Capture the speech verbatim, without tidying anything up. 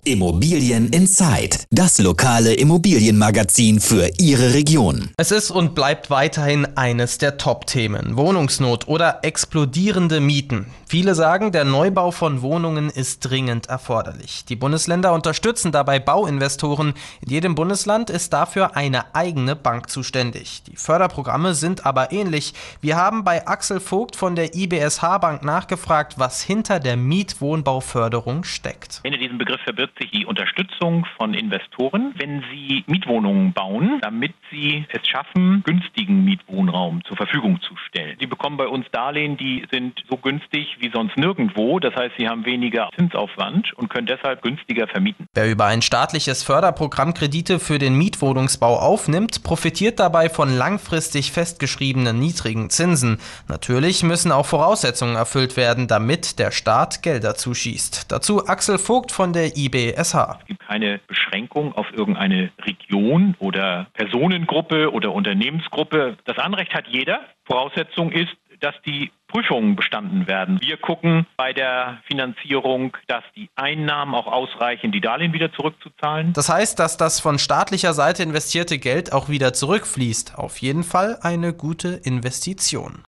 Immobilien Inside, das lokale Immobilienmagazin für Ihre Region. Es ist und bleibt weiterhin eines der Top-Themen. Wohnungsnot oder explodierende Mieten. Viele sagen, der Neubau von Wohnungen ist dringend erforderlich. Die Bundesländer unterstützen dabei Bauinvestoren. In jedem Bundesland ist dafür eine eigene Bank zuständig. Die Förderprogramme sind aber ähnlich. Wir haben bei Axel Vogt von der I B S H Bank nachgefragt, was hinter der Mietwohnbauförderung steckt. Hinter diesem Begriff verbirgt sich die Unterstützung von Investoren, wenn sie Mietwohnungen bauen, damit sie es schaffen, günstigen Mietwohnraum zur Verfügung zu stellen. Sie bekommen bei uns Darlehen, die sind so günstig wie sonst nirgendwo. Das heißt, sie haben weniger Zinsaufwand und können deshalb günstiger vermieten. Wer über ein staatliches Förderprogramm Kredite für den Mietwohnungsbau aufnimmt, profitiert dabei von langfristig festgeschriebenen niedrigen Zinsen. Natürlich müssen auch Voraussetzungen erfüllt werden, damit der Staat Gelder zuschießt. Dazu Axel Vogt von der I B S H. Es gibt keine Beschränkung auf irgendeine Region oder Personengruppe oder Unternehmensgruppe. Das Anrecht hat jeder. Voraussetzung ist, dass die Prüfungen bestanden werden. Wir gucken bei der Finanzierung, dass die Einnahmen auch ausreichen, die Darlehen wieder zurückzuzahlen. Das heißt, dass das von staatlicher Seite investierte Geld auch wieder zurückfließt. Auf jeden Fall eine gute Investition.